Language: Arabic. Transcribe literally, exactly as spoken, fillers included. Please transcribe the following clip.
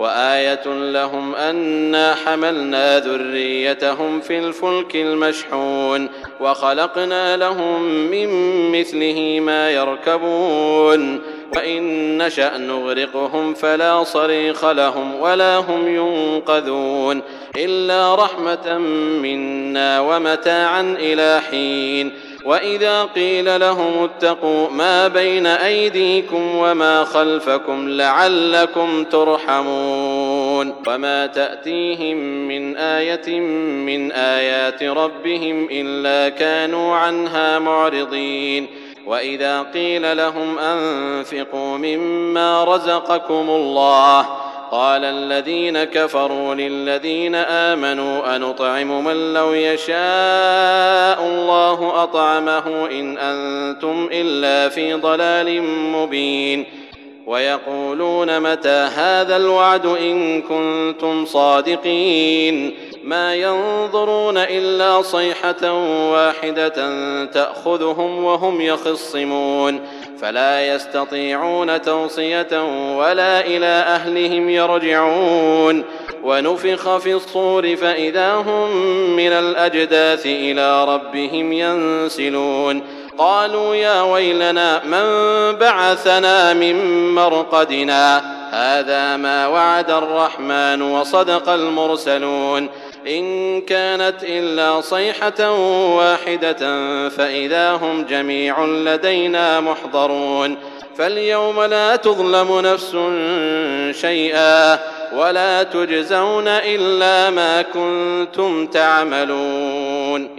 وآية لهم أنا حملنا ذريتهم في الفلك المشحون وخلقنا لهم من مثله ما يركبون وإن نشأ نغرقهم فلا صريخ لهم ولا هم ينقذون إلا رحمة منا ومتاعا إلى حين. وإذا قيل لهم اتقوا ما بين أيديكم وما خلفكم لعلكم ترحمون وما تأتيهم من آية من آيات ربهم إلا كانوا عنها معرضين. وإذا قيل لهم أنفقوا مما رزقكم الله قال الذين كفروا للذين آمنوا أنطعم من لو يشاء الله أطعمه إن أنتم إلا في ضلال مبين. ويقولون متى هذا الوعد إن كنتم صادقين ما ينظرون إلا صيحة واحدة تأخذهم وهم يخصمون فلا يستطيعون توصية ولا إلى أهلهم يرجعون. ونفخ في الصور فإذا هم من الأجداث إلى ربهم ينسلون قالوا يا ويلنا من بعثنا من مرقدنا هذا ما وعد الرحمن وصدق المرسلون إن كانت إلا صيحة واحدة فإذا هم جميع لدينا محضرون. فاليوم لا تظلم نفس شيئا ولا تجزون إلا ما كنتم تعملون.